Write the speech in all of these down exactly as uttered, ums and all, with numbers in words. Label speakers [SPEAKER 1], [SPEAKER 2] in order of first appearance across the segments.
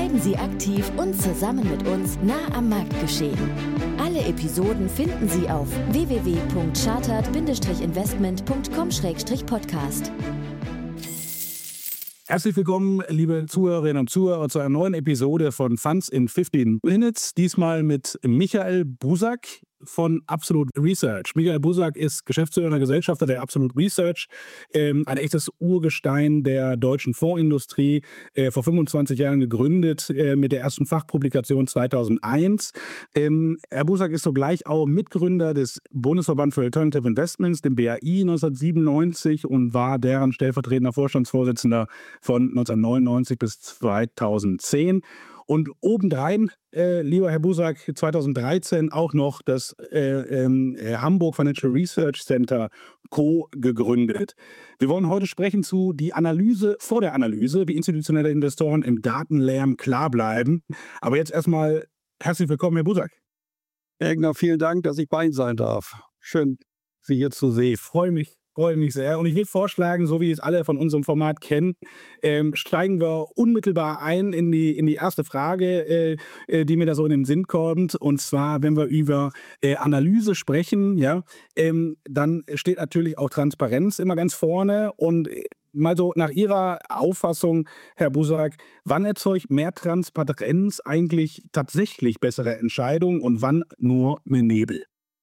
[SPEAKER 1] Bleiben Sie aktiv und zusammen mit uns nah am Marktgeschehen. Alle Episoden finden Sie auf w w w punkt chartered Bindestrich investment punkt com Schrägstrich podcast.
[SPEAKER 2] Herzlich willkommen, liebe Zuhörerinnen und Zuhörer, zu einer neuen Episode von Funds in fifteen Minutes. Diesmal mit Michael Busak von Absolute Research. Michael Busak ist Geschäftsführer und Gesellschafter der Absolute Research, ähm, ein echtes Urgestein der deutschen Fondsindustrie, äh, vor fünfundzwanzig Jahren gegründet, äh, mit der ersten Fachpublikation zweitausendeins. Ähm, Herr Busak ist sogleich auch Mitgründer des Bundesverband für Alternative Investments, dem B A I neunzehnhundertsiebenundneunzig, und war deren stellvertretender Vorstandsvorsitzender von neunzehnhundertneunundneunzig bis zweitausendzehn. Und obendrein, äh, lieber Herr Busak, zweitausenddreizehn auch noch das äh, äh, Hamburg Financial Research Center Co. gegründet. Wir wollen heute sprechen zu die Analyse vor der Analyse, wie institutionelle Investoren im Datenlärm klar bleiben. Aber jetzt erstmal herzlich willkommen, Herr Busak.
[SPEAKER 3] Herr Egner, vielen Dank, dass ich bei Ihnen sein darf. Schön, Sie hier zu sehen.
[SPEAKER 2] Ich freue mich. Freue mich sehr. Und ich will vorschlagen, so wie es alle von unserem Format kennen, ähm, steigen wir unmittelbar ein in die, in die erste Frage, äh, äh, die mir da so in den Sinn kommt. Und zwar, wenn wir über äh, Analyse sprechen, ja, ähm, dann steht natürlich auch Transparenz immer ganz vorne. Und mal so nach Ihrer Auffassung, Herr Busak, wann erzeugt mehr Transparenz eigentlich tatsächlich bessere Entscheidungen und wann nur mit Nebel?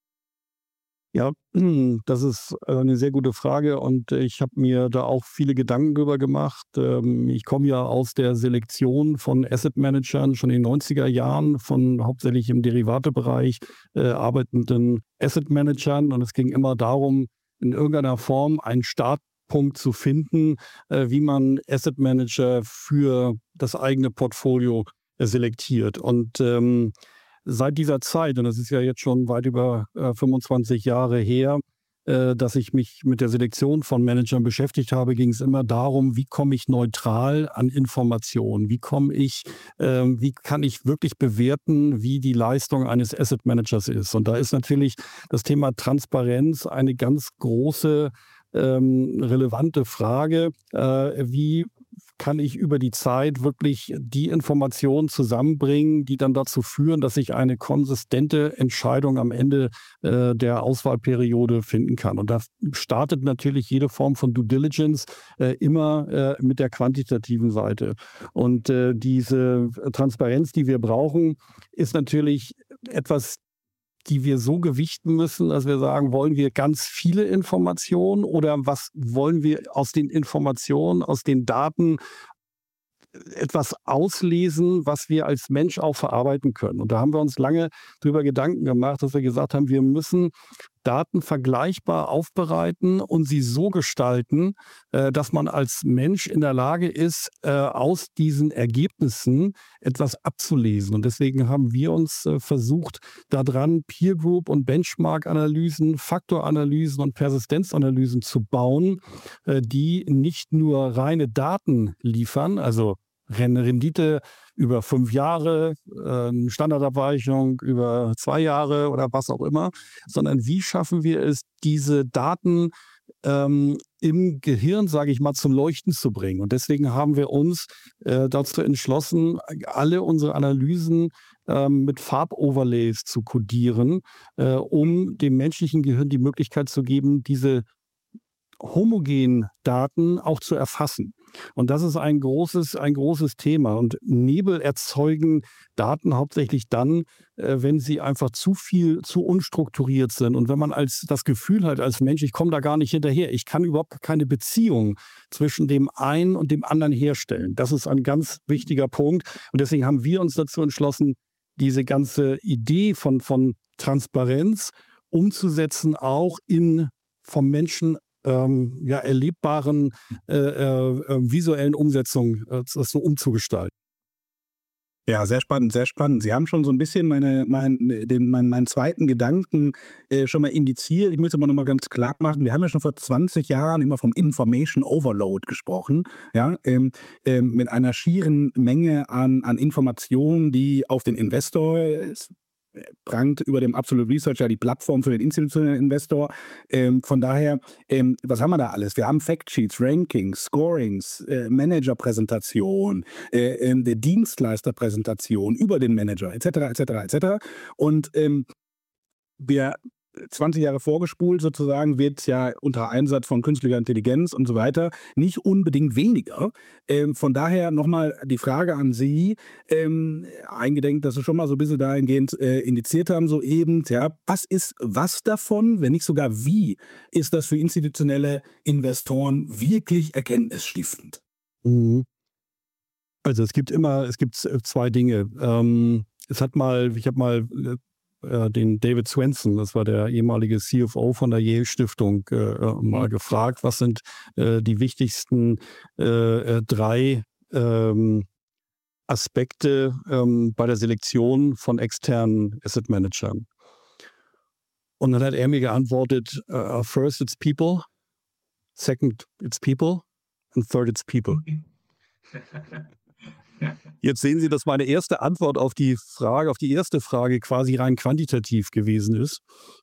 [SPEAKER 3] Ja, das ist eine sehr gute Frage und ich habe mir da auch viele Gedanken drüber gemacht. Ich komme ja aus der Selektion von Asset Managern schon in den neunziger Jahren, von hauptsächlich im Derivatebereich äh, arbeitenden Asset Managern, und es ging immer darum, in irgendeiner Form einen Startpunkt zu finden, äh, wie man Asset Manager für das eigene Portfolio äh, selektiert. Und ähm, Seit dieser Zeit, und das ist ja jetzt schon weit über äh, fünfundzwanzig Jahre her, äh, dass ich mich mit der Selektion von Managern beschäftigt habe, ging es immer darum, wie komme ich neutral an Informationen? Wie komme ich, äh, wie kann ich wirklich bewerten, wie die Leistung eines Asset Managers ist? Und da ist natürlich das Thema Transparenz eine ganz große, ähm, relevante Frage. Äh, wie kann ich über die Zeit wirklich die Informationen zusammenbringen, die dann dazu führen, dass ich eine konsistente Entscheidung am Ende äh, der Auswahlperiode finden kann. Und da startet natürlich jede Form von Due Diligence äh, immer äh, mit der quantitativen Seite. Und äh, diese Transparenz, die wir brauchen, ist natürlich etwas, die wir so gewichten müssen, dass wir sagen, wollen wir ganz viele Informationen oder was wollen wir aus den Informationen, aus den Daten etwas auslesen, was wir als Mensch auch verarbeiten können. Und da haben wir uns lange drüber Gedanken gemacht, dass wir gesagt haben, wir müssen Daten vergleichbar aufbereiten und sie so gestalten, äh, dass man als Mensch in der Lage ist, äh, aus diesen Ergebnissen etwas abzulesen. Und deswegen haben wir uns äh, versucht, daran Peer Group und Benchmark-Analysen, Faktoranalysen und Persistenzanalysen zu bauen, äh, die nicht nur reine Daten liefern, also Rendite über fünf Jahre, äh, Standardabweichung über zwei Jahre oder was auch immer, sondern wie schaffen wir es, diese Daten ähm, im Gehirn, sage ich mal, zum Leuchten zu bringen. Und deswegen haben wir uns äh, dazu entschlossen, alle unsere Analysen ähm, mit Farboverlays zu kodieren, äh, um dem menschlichen Gehirn die Möglichkeit zu geben, diese homogenen Daten auch zu erfassen. Und das ist ein großes, ein großes Thema. Und Nebel erzeugen Daten hauptsächlich dann, äh, wenn sie einfach zu viel, zu unstrukturiert sind. Und wenn man als das Gefühl hat als Mensch, ich komme da gar nicht hinterher, ich kann überhaupt keine Beziehung zwischen dem einen und dem anderen herstellen. Das ist ein ganz wichtiger Punkt. Und deswegen haben wir uns dazu entschlossen, diese ganze Idee von, von Transparenz umzusetzen, auch in vom Menschen Ähm, ja, erlebbaren äh, äh, visuellen Umsetzung äh, das so umzugestalten.
[SPEAKER 2] Ja, sehr spannend, sehr spannend. Sie haben schon so ein bisschen meine, mein, den, mein, meinen zweiten Gedanken äh, schon mal indiziert. Ich möchte aber noch mal ganz klar machen, wir haben ja schon vor zwanzig Jahren immer vom Information Overload gesprochen, ja, ähm, ähm, mit einer schieren Menge an, an Informationen, die auf den Investor prangt über dem Absolute Research ja die Plattform für den institutionellen Investor. Ähm, von daher, ähm, was haben wir da alles? Wir haben Factsheets, Rankings, Scorings, äh, Managerpräsentation, äh, äh, der Dienstleisterpräsentation über den Manager, et cetera, et cetera, et cetera. Und ähm, wir zwanzig Jahre vorgespult sozusagen, wird ja unter Einsatz von künstlicher Intelligenz und so weiter nicht unbedingt weniger. Ähm, von daher nochmal die Frage an Sie, ähm, eingedenk, dass Sie schon mal so ein bisschen dahingehend äh, indiziert haben soeben, ja, was ist was davon, wenn nicht sogar wie, ist das für institutionelle Investoren wirklich erkenntnisstiftend?
[SPEAKER 3] Mhm. Also es gibt immer, es gibt zwei Dinge. Ähm, es hat mal, ich habe mal äh, den David Swenson, das war der ehemalige C F O von der Yale Stiftung, äh, mal gefragt, was sind äh, die wichtigsten äh, drei ähm, Aspekte ähm, bei der Selektion von externen Asset Managern. Und dann hat er mir geantwortet, uh, first it's people, second it's people and third it's people. Jetzt sehen Sie, dass meine erste Antwort auf die Frage, auf die erste Frage quasi rein quantitativ gewesen ist.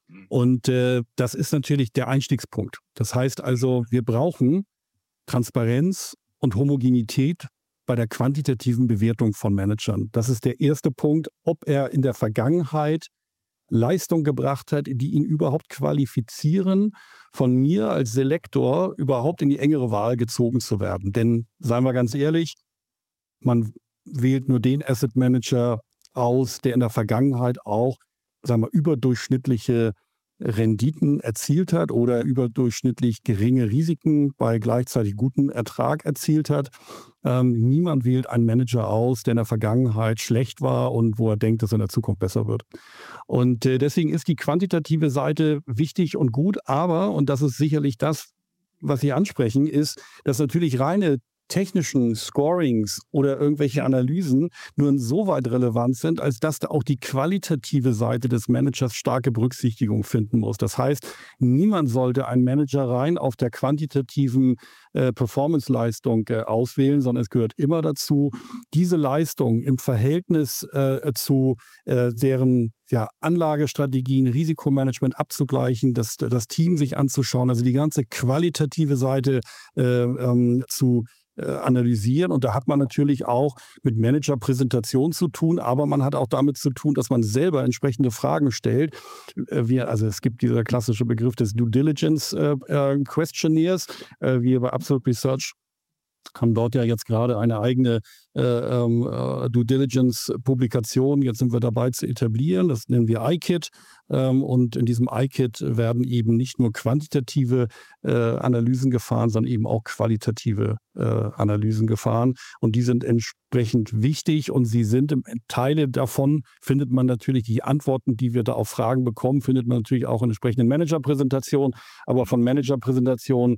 [SPEAKER 3] Und äh, das ist natürlich der Einstiegspunkt. Das heißt also, wir brauchen Transparenz und Homogenität bei der quantitativen Bewertung von Managern. Das ist der erste Punkt, ob er in der Vergangenheit Leistung gebracht hat, die ihn überhaupt qualifizieren, von mir als Selektor überhaupt in die engere Wahl gezogen zu werden. Denn, seien wir ganz ehrlich, man wählt nur den Asset Manager aus, der in der Vergangenheit auch, sagen wir, überdurchschnittliche Renditen erzielt hat oder überdurchschnittlich geringe Risiken bei gleichzeitig gutem Ertrag erzielt hat. Ähm, niemand wählt einen Manager aus, der in der Vergangenheit schlecht war und wo er denkt, dass er in der Zukunft besser wird. Und äh, deswegen ist die quantitative Seite wichtig und gut, aber, und das ist sicherlich das, was Sie ansprechen, ist, dass natürlich reine technischen Scorings oder irgendwelche Analysen nur insoweit relevant sind, als dass da auch die qualitative Seite des Managers starke Berücksichtigung finden muss. Das heißt, niemand sollte einen Manager rein auf der quantitativen äh, Performance-Leistung äh, auswählen, sondern es gehört immer dazu, diese Leistung im Verhältnis äh, zu äh, deren ja, Anlagestrategien, Risikomanagement abzugleichen, das, das Team sich anzuschauen, also die ganze qualitative Seite äh, ähm, zu analysieren. Und da hat man natürlich auch mit Managerpräsentation zu tun, aber man hat auch damit zu tun, dass man selber entsprechende Fragen stellt. Wir, also es gibt dieser klassische Begriff des Due Diligence äh, äh, Questionnaires. Äh, wir bei Absolute Research haben dort ja jetzt gerade eine eigene äh, äh, Due Diligence-Publikation. Jetzt sind wir dabei zu etablieren. Das nennen wir I K I T. Ähm, und in diesem I K I T werden eben nicht nur quantitative äh, Analysen gefahren, sondern eben auch qualitative äh, Analysen gefahren. Und die sind entsprechend wichtig. Und sie sind im Teile davon, findet man natürlich die Antworten, die wir da auf Fragen bekommen, findet man natürlich auch in entsprechenden Managerpräsentationen. Aber von Managerpräsentationen,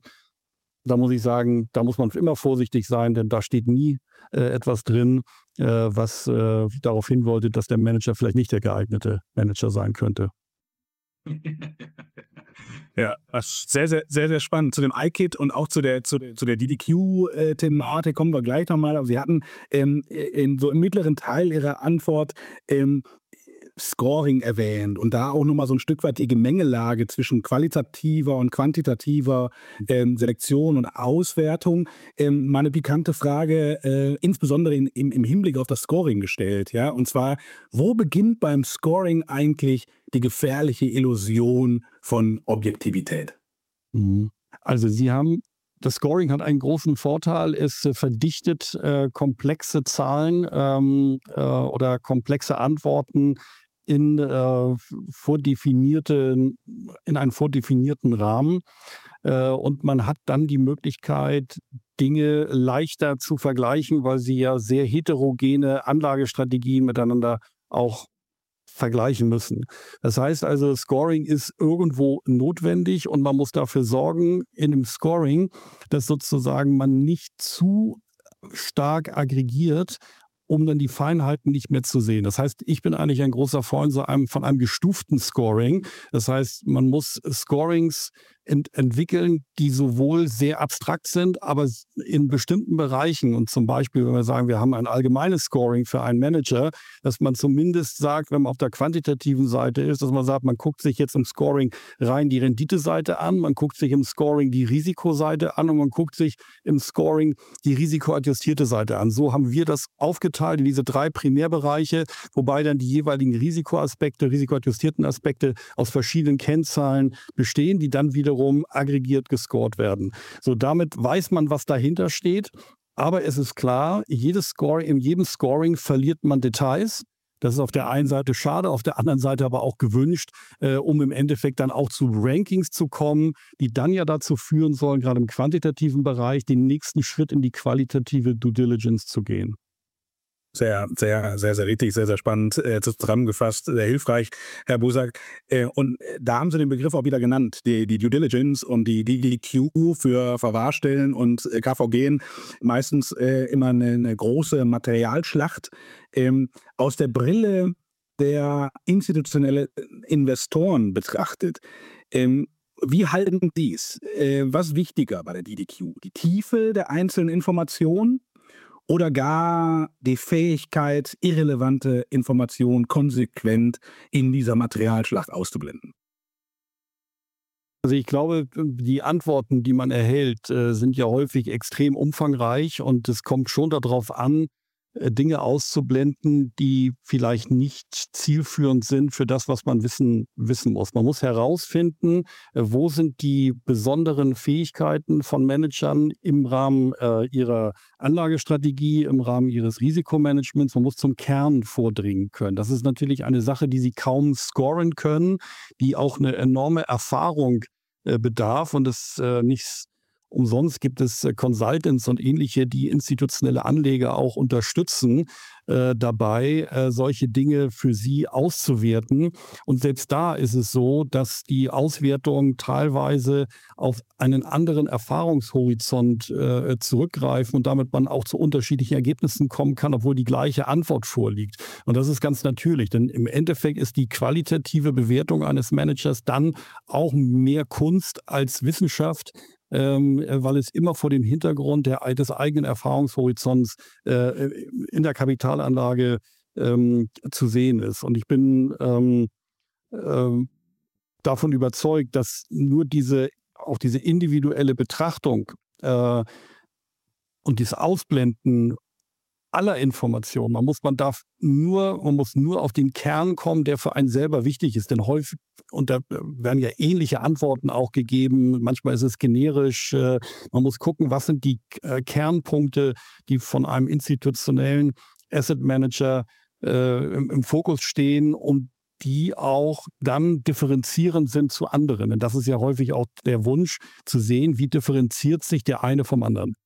[SPEAKER 3] da muss ich sagen, da muss man immer vorsichtig sein, denn da steht nie äh, etwas drin, äh, was äh, darauf hindeutet, dass der Manager vielleicht nicht der geeignete Manager sein könnte.
[SPEAKER 2] Ja, sehr, sehr, sehr, sehr spannend. Zu dem I K I T und auch zu der, zu der, zu der D D Q-Thematik kommen wir gleich nochmal. Aber Sie hatten ähm, in, so im mittleren Teil Ihrer Antwort ähm, Scoring erwähnt und da auch nochmal so ein Stück weit die Gemengelage zwischen qualitativer und quantitativer ähm, Selektion und Auswertung. Ähm, meine pikante Frage, äh, insbesondere in, im, im Hinblick auf das Scoring gestellt, ja, und zwar, wo beginnt beim Scoring eigentlich die gefährliche Illusion von Objektivität?
[SPEAKER 3] Also Sie haben Das Scoring hat einen großen Vorteil, es äh, verdichtet äh, komplexe Zahlen ähm, äh, oder komplexe Antworten in, äh, vordefinierte, in einen vordefinierten Rahmen. Äh, und man hat dann die Möglichkeit, Dinge leichter zu vergleichen, weil sie ja sehr heterogene Anlagestrategien miteinander auch vergleichen müssen. Das heißt also, Scoring ist irgendwo notwendig und man muss dafür sorgen in dem Scoring, dass sozusagen man nicht zu stark aggregiert, um dann die Feinheiten nicht mehr zu sehen. Das heißt, ich bin eigentlich ein großer Freund so einem, von einem gestuften Scoring. Das heißt, man muss Scorings ent- entwickeln, die sowohl sehr abstrakt sind, aber in bestimmten Bereichen, und zum Beispiel, wenn wir sagen, wir haben ein allgemeines Scoring für einen Manager, dass man zumindest sagt, wenn man auf der quantitativen Seite ist, dass man sagt, man guckt sich jetzt im Scoring rein die Renditeseite an, man guckt sich im Scoring die Risikoseite an und man guckt sich im Scoring die risikoadjustierte Seite an. So haben wir das aufgeteilt in diese drei Primärbereiche, wobei dann die jeweiligen Risikoaspekte, risikoadjustierten Aspekte aus verschiedenen Kennzahlen bestehen, die dann wiederum aggregiert gescored werden. So, damit weiß man, was dahinter steht. Aber es ist klar, jedes Scoring, in jedem Scoring verliert man Details. Das ist auf der einen Seite schade, auf der anderen Seite aber auch gewünscht, äh, um im Endeffekt dann auch zu Rankings zu kommen, die dann ja dazu führen sollen, gerade im quantitativen Bereich, den nächsten Schritt in die qualitative Due Diligence zu gehen.
[SPEAKER 2] Sehr, sehr, sehr, sehr richtig, sehr, sehr spannend äh, zusammengefasst, sehr hilfreich, Herr Busak. Äh, und da haben Sie den Begriff auch wieder genannt, die, die Due Diligence und die D D Q für Verwahrstellen und äh, K V G, meistens äh, immer eine, eine große Materialschlacht. Ähm, aus der Brille der institutionellen Investoren betrachtet, ähm, wie halten Sie es? Äh, was wichtiger bei der D D Q? Die Tiefe der einzelnen Informationen? Oder gar die Fähigkeit, irrelevante Informationen konsequent in dieser Materialschlacht auszublenden?
[SPEAKER 3] Also ich glaube, die Antworten, die man erhält, äh, sind ja häufig extrem umfangreich und es kommt schon darauf an, äh, Dinge auszublenden, die vielleicht nicht zielführend sind für das, was man wissen, wissen muss. Man muss herausfinden, äh, wo sind die besonderen Fähigkeiten von Managern im Rahmen äh, ihrer Anlagestrategie, im Rahmen ihres Risikomanagements. Man muss zum Kern vordringen können. Das ist natürlich eine Sache, die Sie kaum scoren können, die auch eine enorme Erfahrung äh, bedarf und es äh, nicht umsonst gibt es äh, Consultants und ähnliche, die institutionelle Anleger auch unterstützen, äh, dabei äh, solche Dinge für sie auszuwerten. Und selbst da ist es so, dass die Auswertungen teilweise auf einen anderen Erfahrungshorizont äh, zurückgreifen und damit man auch zu unterschiedlichen Ergebnissen kommen kann, obwohl die gleiche Antwort vorliegt. Und das ist ganz natürlich, denn im Endeffekt ist die qualitative Bewertung eines Managers dann auch mehr Kunst als Wissenschaft, Ähm, weil es immer vor dem Hintergrund der, des eigenen Erfahrungshorizonts äh, in der Kapitalanlage ähm, zu sehen ist. Und ich bin ähm, ähm, davon überzeugt, dass nur diese, auch diese individuelle Betrachtung äh, und dieses Ausblenden aller Informationen. Man muss, man darf nur, man muss nur auf den Kern kommen, der für einen selber wichtig ist. Denn häufig, und da werden ja ähnliche Antworten auch gegeben, manchmal ist es generisch. Äh, man muss gucken, was sind die äh, Kernpunkte, die von einem institutionellen Asset Manager äh, im, im Fokus stehen und die auch dann differenzierend sind zu anderen. Denn das ist ja häufig auch der Wunsch, zu sehen, wie differenziert sich der eine vom anderen.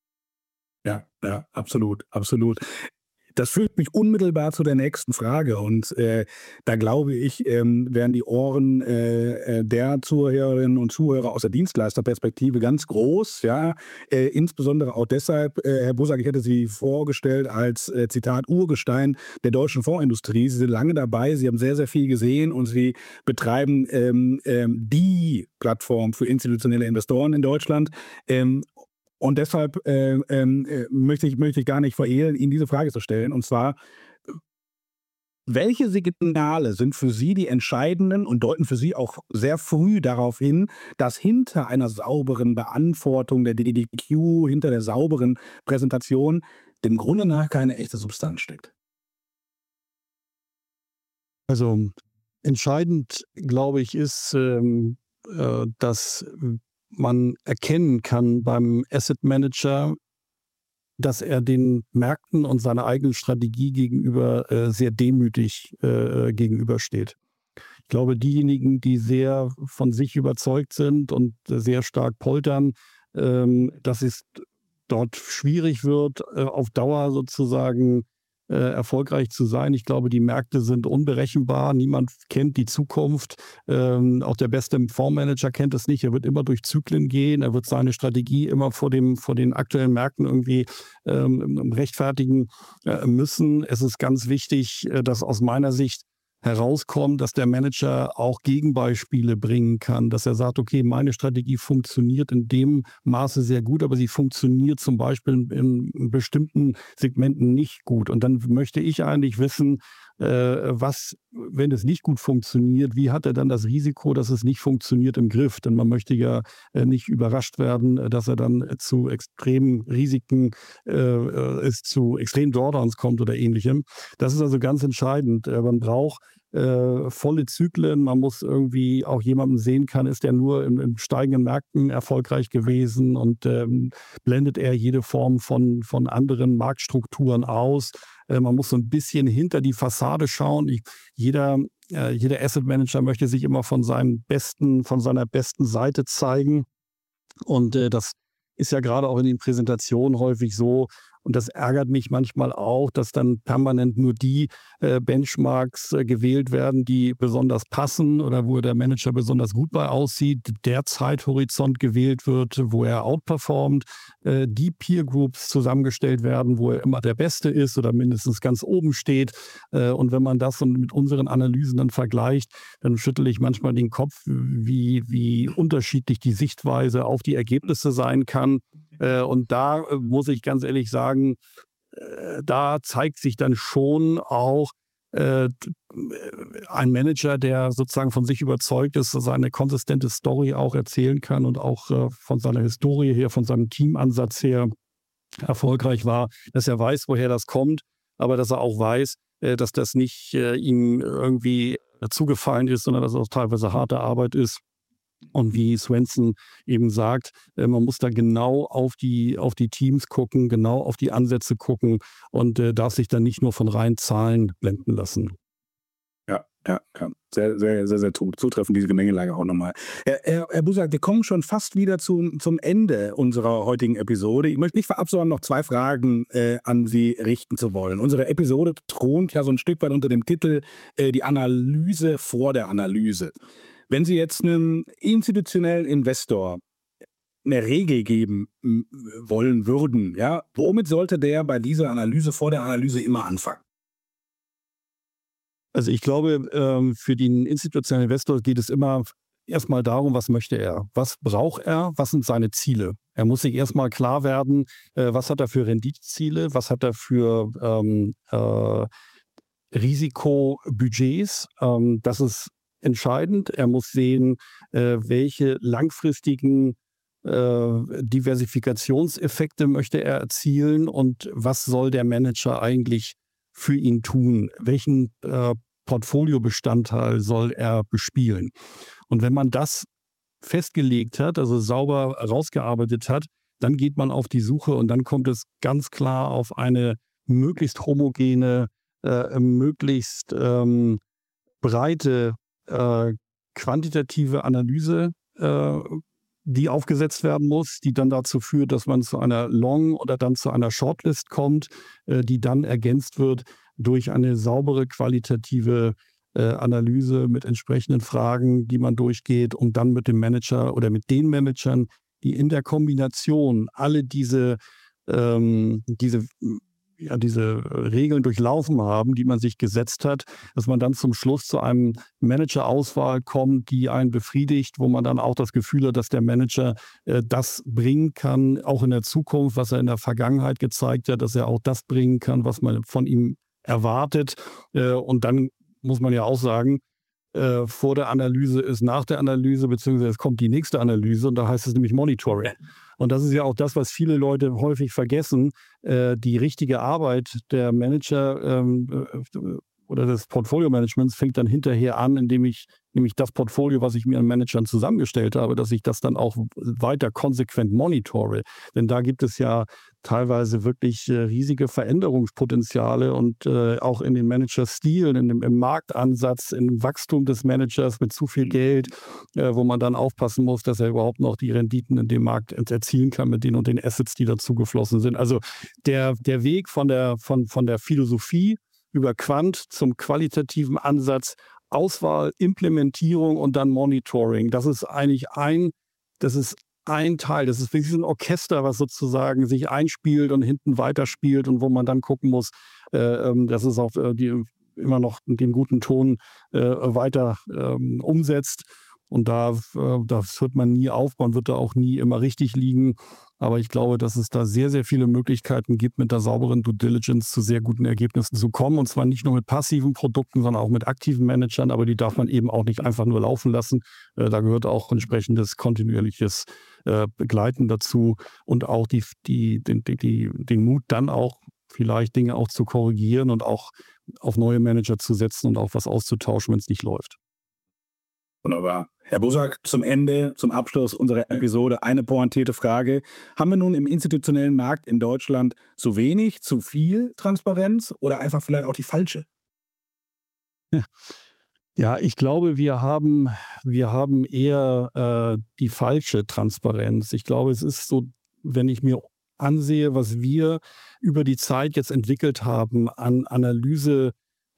[SPEAKER 2] Ja, ja, absolut, absolut. Das führt mich unmittelbar zu der nächsten Frage und äh, da glaube ich, ähm, werden die Ohren äh, der Zuhörerinnen und Zuhörer aus der Dienstleisterperspektive ganz groß, ja, äh, insbesondere auch deshalb, äh, Herr Busak, ich hätte Sie vorgestellt als, äh, Zitat, Urgestein der deutschen Fondsindustrie. Sie sind lange dabei, Sie haben sehr, sehr viel gesehen und Sie betreiben ähm, ähm, die Plattform für institutionelle Investoren in Deutschland. Ähm, Und deshalb äh, äh, möchte, ich, möchte ich gar nicht verehlen, Ihnen diese Frage zu stellen. Und zwar, welche Signale sind für Sie die entscheidenden und deuten für Sie auch sehr früh darauf hin, dass hinter einer sauberen Beantwortung der D D Q, hinter der sauberen Präsentation, dem Grunde nach keine echte Substanz steckt?
[SPEAKER 3] Also entscheidend, glaube ich, ist, ähm, äh, dass man erkennen kann beim Asset Manager, dass er den Märkten und seiner eigenen Strategie gegenüber äh, sehr demütig äh, gegenübersteht. Ich glaube, diejenigen, die sehr von sich überzeugt sind und äh, sehr stark poltern, ähm, dass es dort schwierig wird, äh, auf Dauer sozusagen äh, erfolgreich zu sein. Ich glaube, die Märkte sind unberechenbar. Niemand kennt die Zukunft. Ähm, auch der beste Fondsmanager kennt es nicht. Er wird immer durch Zyklen gehen. Er wird seine Strategie immer vor, dem, vor den aktuellen Märkten irgendwie ähm, rechtfertigen äh, müssen. Es ist ganz wichtig, äh, dass aus meiner Sicht herauskommt, dass der Manager auch Gegenbeispiele bringen kann, dass er sagt, okay, meine Strategie funktioniert in dem Maße sehr gut, aber sie funktioniert zum Beispiel in, in bestimmten Segmenten nicht gut. Und dann möchte ich eigentlich wissen, äh, was, wenn es nicht gut funktioniert, wie hat er dann das Risiko, dass es nicht funktioniert, im Griff? Denn man möchte ja äh, nicht überrascht werden, dass er dann äh, zu extremen Risiken, äh, es zu extremen Drawdowns kommt oder ähnlichem. Das ist also ganz entscheidend. Äh, man braucht Äh, volle Zyklen. Man muss irgendwie auch jemanden sehen kann, ist der nur in, in steigenden Märkten erfolgreich gewesen und ähm, blendet er jede Form von, von anderen Marktstrukturen aus. Äh, man muss so ein bisschen hinter die Fassade schauen. Ich, jeder, äh, jeder Asset Manager möchte sich immer von seinem besten, von seiner besten Seite zeigen. Und äh, das ist ja gerade auch in den Präsentationen häufig so. Und das ärgert mich manchmal auch, dass dann permanent nur die äh, Benchmarks äh, gewählt werden, die besonders passen oder wo der Manager besonders gut bei aussieht, der Zeithorizont gewählt wird, wo er outperformt, äh, die Peer Groups zusammengestellt werden, wo er immer der Beste ist oder mindestens ganz oben steht. Äh, und wenn man das mit unseren Analysen dann vergleicht, dann schüttle ich manchmal den Kopf, wie, wie unterschiedlich die Sichtweise auf die Ergebnisse sein kann. Und da muss ich ganz ehrlich sagen, da zeigt sich dann schon auch äh, ein Manager, der sozusagen von sich überzeugt ist, seine konsistente Story auch erzählen kann und auch äh, von seiner Historie her, von seinem Teamansatz her erfolgreich war, dass er weiß, woher das kommt, aber dass er auch weiß, äh, dass das nicht äh, ihm irgendwie zugefallen ist, sondern dass es auch teilweise harte Arbeit ist. Und wie Swenson eben sagt, äh, man muss da genau auf die, auf die Teams gucken, genau auf die Ansätze gucken und äh, darf sich dann nicht nur von reinen Zahlen blenden lassen.
[SPEAKER 2] Ja, ja, ja. Sehr, sehr, sehr, sehr zutreffend, diese Gemengelage auch nochmal. Herr, Herr, Herr Busak, wir kommen schon fast wieder zu, zum Ende unserer heutigen Episode. Ich möchte nicht verabsäumen, noch zwei Fragen äh, an Sie richten zu wollen. Unsere Episode thront ja so ein Stück weit unter dem Titel äh, die Analyse vor der Analyse. Wenn Sie jetzt einem institutionellen Investor eine Regel geben wollen würden, ja, womit sollte der bei dieser Analyse vor der Analyse immer anfangen?
[SPEAKER 3] Also ich glaube, ähm, für den institutionellen Investor geht es immer erstmal darum, was möchte er? Was braucht er? Was sind seine Ziele? Er muss sich erstmal klar werden, äh, was hat er für Renditeziele? Was hat er für ähm, äh, Risikobudgets? Ähm, das ist entscheidend. Er muss sehen, äh, welche langfristigen äh, Diversifikationseffekte möchte er erzielen und was soll der Manager eigentlich für ihn tun? Welchen äh, Portfoliobestandteil soll er bespielen? Und wenn man das festgelegt hat, also sauber rausgearbeitet hat, dann geht man auf die Suche und dann kommt es ganz klar auf eine möglichst homogene, äh, möglichst ähm, breite Äh, quantitative Analyse, äh, die aufgesetzt werden muss, die dann dazu führt, dass man zu einer Long- oder dann zu einer Shortlist kommt, äh, die dann ergänzt wird durch eine saubere qualitative äh, Analyse mit entsprechenden Fragen, die man durchgeht, um dann mit dem Manager oder mit den Managern, die in der Kombination alle diese, ähm, diese ja, diese Regeln durchlaufen haben, die man sich gesetzt hat, dass man dann zum Schluss zu einem Manager-Auswahl kommt, die einen befriedigt, wo man dann auch das Gefühl hat, dass der Manager äh, das bringen kann, auch in der Zukunft, was er in der Vergangenheit gezeigt hat, dass er auch das bringen kann, was man von ihm erwartet. Äh, und dann muss man ja auch sagen, äh, vor der Analyse ist nach der Analyse, beziehungsweise es kommt die nächste Analyse und da heißt es nämlich Monitoring. Und das ist ja auch das, was viele Leute häufig vergessen. Äh, die richtige Arbeit der Manager ähm, äh, oder des Portfolio-Managements fängt dann hinterher an, indem ich nämlich das Portfolio, was ich mir an Managern zusammengestellt habe, dass ich das dann auch weiter konsequent monitore. Denn da gibt es ja teilweise wirklich äh, riesige Veränderungspotenziale und äh, auch in den Manager-Stilen, in dem, im Marktansatz, im Wachstum des Managers mit zu viel Geld, äh, wo man dann aufpassen muss, dass er überhaupt noch die Renditen in dem Markt erzielen kann mit den und den Assets, die dazu geflossen sind. Also der, der Weg von der, von, von der Philosophie über Quant zum qualitativen Ansatz, Auswahl, Implementierung und dann Monitoring. Das ist eigentlich ein, das ist ein Teil. Das ist wie ein Orchester, was sozusagen sich einspielt und hinten weiterspielt und wo man dann gucken muss, äh, dass es auch äh, die immer noch den guten Ton äh, weiter ähm, umsetzt. Und da äh, das hört man nie auf, man wird da auch nie immer richtig liegen. Aber ich glaube, dass es da sehr, sehr viele Möglichkeiten gibt, mit der sauberen Due Diligence zu sehr guten Ergebnissen zu kommen. Und zwar nicht nur mit passiven Produkten, sondern auch mit aktiven Managern. Aber die darf man eben auch nicht einfach nur laufen lassen. Äh, da gehört auch entsprechendes kontinuierliches äh, Begleiten dazu und auch die, die, den, die, den Mut, dann auch vielleicht Dinge auch zu korrigieren und auch auf neue Manager zu setzen und auch was auszutauschen, wenn es nicht läuft.
[SPEAKER 2] Wunderbar. Herr Busak, zum Ende, zum Abschluss unserer Episode eine pointierte Frage. Haben wir nun im institutionellen Markt in Deutschland zu wenig, zu viel Transparenz oder einfach vielleicht auch die falsche?
[SPEAKER 3] Ja, ich glaube, wir haben, wir haben eher äh, die falsche Transparenz. Ich glaube, es ist so, wenn ich mir ansehe, was wir über die Zeit jetzt entwickelt haben an Analyse-Tools,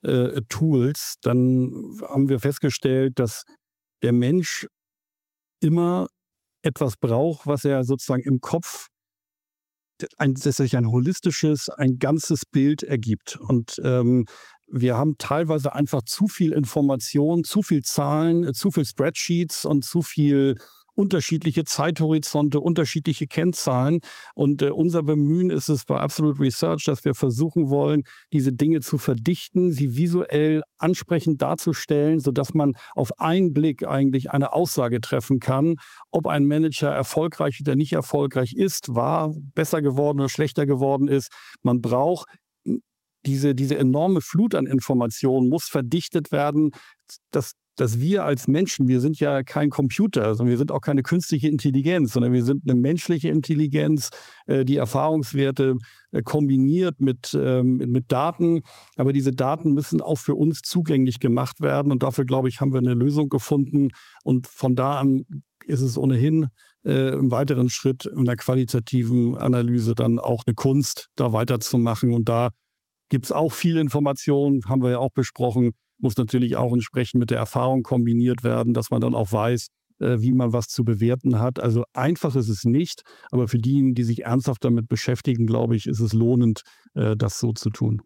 [SPEAKER 3] äh, dann haben wir festgestellt, dass der Mensch immer etwas braucht, was er sozusagen im Kopf, ein, dass sich ein holistisches, ein ganzes Bild ergibt. Und ähm, wir haben teilweise einfach zu viel Information, zu viel Zahlen, zu viel Spreadsheets und zu viel unterschiedliche Zeithorizonte, unterschiedliche Kennzahlen. Und äh, unser Bemühen ist es bei Absolute Research, dass wir versuchen wollen, diese Dinge zu verdichten, sie visuell ansprechend darzustellen, sodass man auf einen Blick eigentlich eine Aussage treffen kann, ob ein Manager erfolgreich oder nicht erfolgreich ist, war, besser geworden oder schlechter geworden ist. Man braucht diese, diese enorme Flut an Informationen, muss verdichtet werden, dass dass wir als Menschen, wir sind ja kein Computer, sondern wir sind auch keine künstliche Intelligenz, sondern wir sind eine menschliche Intelligenz, äh, die Erfahrungswerte äh, kombiniert mit, ähm, mit Daten. Aber diese Daten müssen auch für uns zugänglich gemacht werden. Und dafür, glaube ich, haben wir eine Lösung gefunden. Und von da an ist es ohnehin äh, im weiteren Schritt in der qualitativen Analyse dann auch eine Kunst, da weiterzumachen. Und da gibt es auch viel Information, haben wir ja auch besprochen. Muss natürlich auch entsprechend mit der Erfahrung kombiniert werden, dass man dann auch weiß, äh, wie man was zu bewerten hat. Also einfach ist es nicht, aber für diejenigen, die sich ernsthaft damit beschäftigen, glaube ich, ist es lohnend, äh, das so zu tun.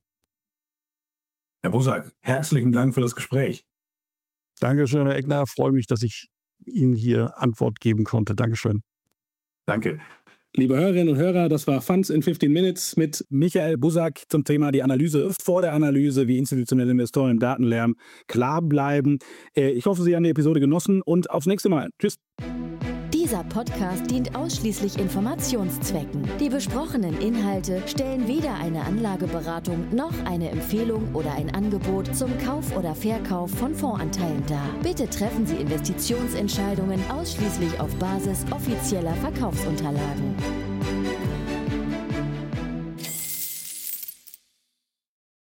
[SPEAKER 2] Herr Busak, herzlichen Dank für das Gespräch.
[SPEAKER 3] Dankeschön, Herr Eckner. Ich freue mich, dass ich Ihnen hier Antwort geben konnte. Dankeschön.
[SPEAKER 2] Danke. Liebe Hörerinnen und Hörer, das war Funds in fifteen Minutes mit Michael Busak zum Thema die Analyse vor der Analyse, wie institutionelle Investoren im Datenlärm klar bleiben. Ich hoffe, Sie haben die Episode genossen und aufs nächste Mal. Tschüss.
[SPEAKER 1] Dieser Podcast dient ausschließlich Informationszwecken. Die besprochenen Inhalte stellen weder eine Anlageberatung noch eine Empfehlung oder ein Angebot zum Kauf oder Verkauf von Fondsanteilen dar. Bitte treffen Sie Investitionsentscheidungen ausschließlich auf Basis offizieller Verkaufsunterlagen.